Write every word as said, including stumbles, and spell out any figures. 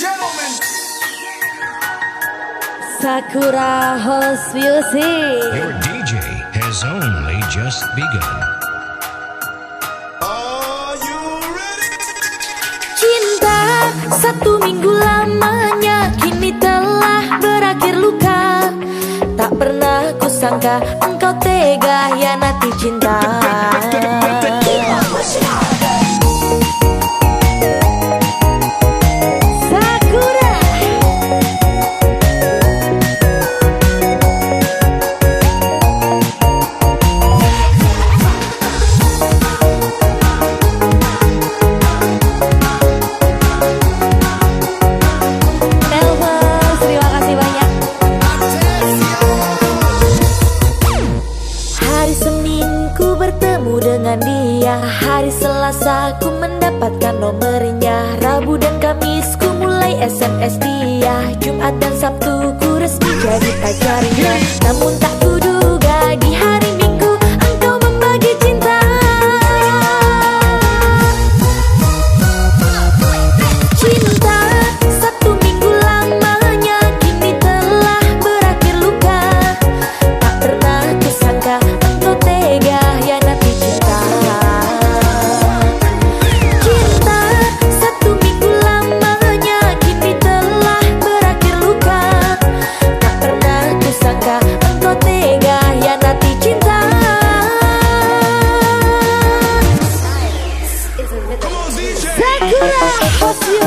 Sakura House Music. Your D J has only just begun. Cinta satu minggu lamanya kini telah berakhir luka. Tak pernah kusangka engkau tega hianati cinta. Dengan dia, hari Selasa ku mendapatkan nomornya. Rabu dan Kamis ku mulai S M S dia. Jumat dan Sabtu ku resmi jadi pacarnya. Namun tak kuduga di hari Minggu engkau membagi cinta. Cinta satu minggu lamanya kini telah berakhir luka. Tak pernah kusangka engkau tega hianati cinta. Cinta satu minggu lamanya kini telah berakhir luka. Tak pernah kusangka engkau tega hianati cinta. Sakura House